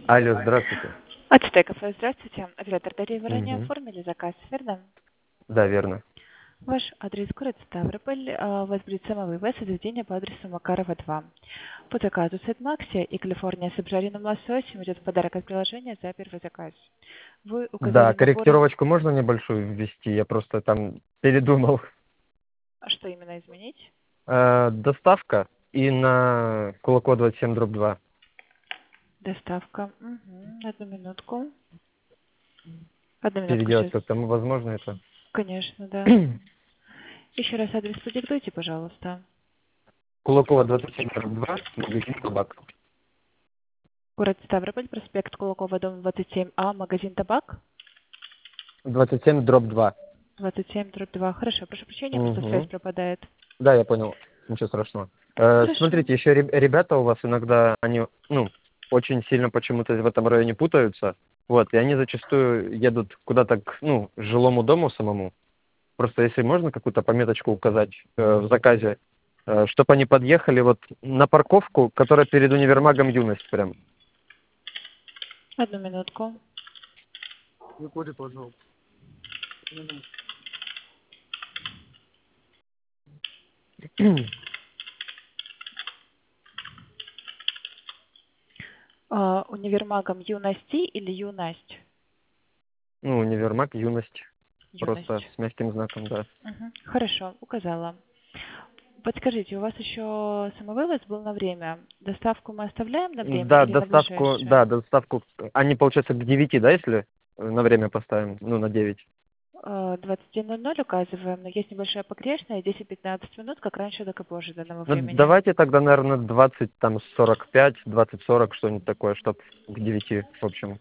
Алло, здравствуйте. Ацтеков, здравствуйте. Оператор Дарья, вы ранее Мгм. оформили заказ, верно? Да, верно. Ваш адрес город Ставрополь, у вас будет самовывоз и заведение по адресу Макарова 2. По заказу Сет Макси и Калифорния с обжаренным лососем идет в подарок от приложения за первый заказ. Вы Да, указали набор, корректировочку можно небольшую ввести? Я просто там передумал. что именно изменить? Доставка и на Кулакова 27/2. Доставка. Угу. Одну минутку. Одну минутку Переделать сейчас. как-то возможно это? Конечно, да. Еще раз адрес продиктуйте, пожалуйста. Кулакова 27/2, магазин табак. Город Ставрополь, проспект Кулакова, дом 27А, магазин Табак. 27/2. 27/2. Хорошо, прошу прощения, просто связь Угу. пропадает. Да, я понял. Ничего страшного. Хорошо. Смотрите, еще ребята у вас иногда, они, очень сильно почему-то в этом районе путаются. Вот, и они зачастую едут куда-то к, жилому дому самому. Просто если можно какую-то пометочку указать в заказе, чтобы они подъехали вот на парковку, которая перед универмагом «Юность» прям. Одну минутку. Выходи, пожалуйста. Универмагом Юности или Юность? Ну, универмаг «Юность». Просто Юность. с мягким знаком, да. Мгм. Хорошо, указала. Подскажите, у вас еще самовывоз был на время? Доставку мы оставляем на время Да, или на доставку, ближайшее? да, доставку. Они, получается, к 9, да, если на время поставим? Ну, на 9. 21:00 указываем, но есть небольшая погрешность, 10-15 минут, как раньше, так и позже данного Ну, времени. давайте тогда, наверное, 20, там, 45, 20-40, что-нибудь такое, чтоб к 9, в общем.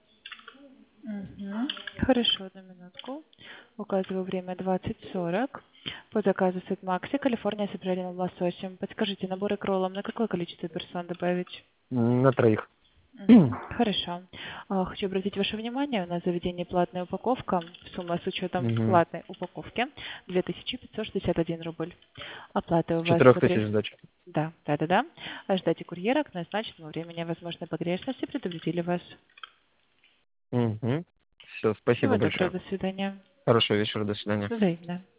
Мгм. Хорошо, одну минутку. Указываю время 20:40. По заказу Сет Макси, Калифорния с обжаренным лососем. Подскажите, наборы к роллам на какое количество персон добавить? На троих. Мгм. Хорошо. Хочу обратить ваше внимание, у нас в заведении платная упаковка. Сумма с учетом Мгм. платной упаковки 2561 рубль. Оплата у С вас 4000 сдачи. Да, да. Ждайте курьера к назначенному времени. Возможно, погрешности предупредили вас. Угу. Все, спасибо Всего доброго, большое. до свидания. Хорошего вечера, до свидания. Взаимно.